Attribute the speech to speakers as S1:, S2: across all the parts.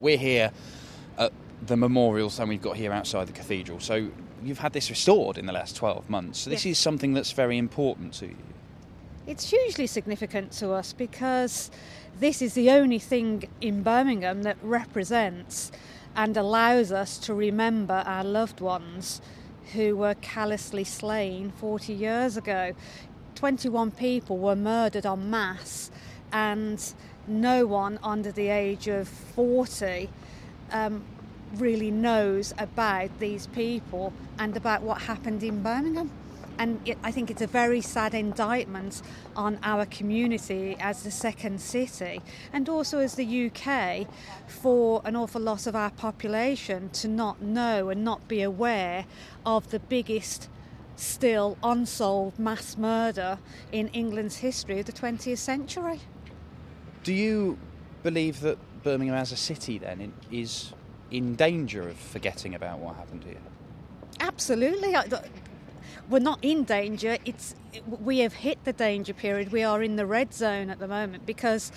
S1: We're here at the memorial stand we've got here outside the cathedral. So you've had this restored in the last 12 months. So this is something that's very important to you.
S2: It's hugely significant to us because this is the only thing in Birmingham that represents and allows us to remember our loved ones who were callously slain 40 years ago. 21 people were murdered en masse, and no one under the age of 40 really knows about these people and about what happened in Birmingham. And I think it's a very sad indictment on our community as the second city, and also as the UK, for an awful lot of our population to not know and not be aware of the biggest still unsolved mass murder in England's history of the 20th century.
S1: Do you believe that Birmingham as a city then is in danger of forgetting about what happened here?
S2: Absolutely. We're not in danger. We have hit the danger period. We are in the red zone at the moment because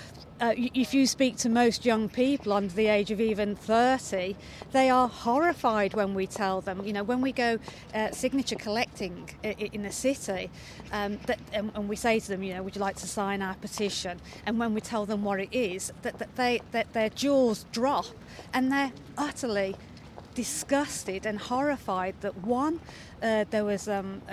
S2: if you speak to most young people under the age of even 30, they are horrified when we tell them, when we go signature collecting in the city, and we say to them, would you like to sign our petition? And when we tell them what it is, that their jaws drop and they're utterly disgusted and horrified that one, there was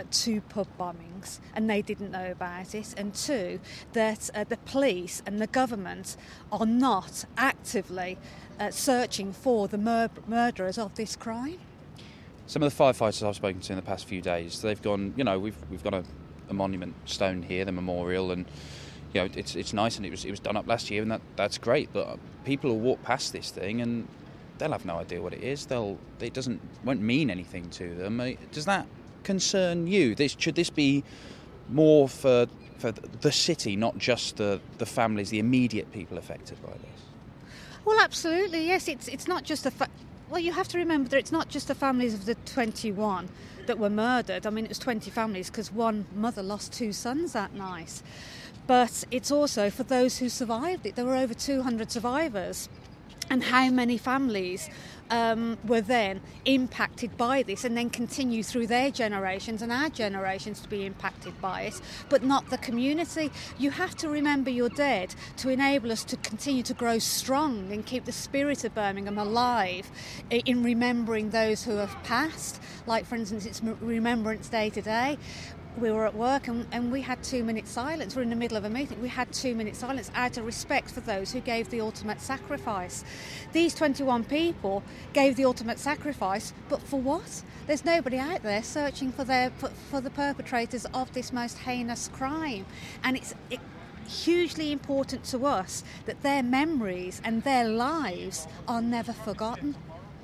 S2: 2 pub bombings and they didn't know about it, and 2, that the police and the government are not actively searching for the murderers of this crime.
S1: Some of the firefighters I've spoken to in the past few days, they've gone, we've got a monument stone here, the memorial, and it's nice, and it was done up last year, and that's great, but people will walk past this thing and they'll have no idea what it is. It won't mean anything to them. Does that concern you? Should this be more for the city, not just the families, the immediate people affected by this?
S2: Well, absolutely, yes. It's not just well, you have to remember that it's not just the families of the 21 that were murdered. I mean, it was 20 families because one mother lost 2 sons that night. But it's also for those who survived it. There were over 200 survivors. And how many families were then impacted by this and then continue through their generations and our generations to be impacted by it, but not the community. You have to remember your dead to enable us to continue to grow strong and keep the spirit of Birmingham alive in remembering those who have passed. Like, for instance, it's Remembrance Day today. We were at work and we had 2 minutes silence. We're in the middle of a meeting. We had 2 minutes silence out of respect for those who gave the ultimate sacrifice. These 21 people gave the ultimate sacrifice, but for what? There's nobody out there searching for the perpetrators of this most heinous crime. And it's hugely important to us that their memories and their lives are never forgotten.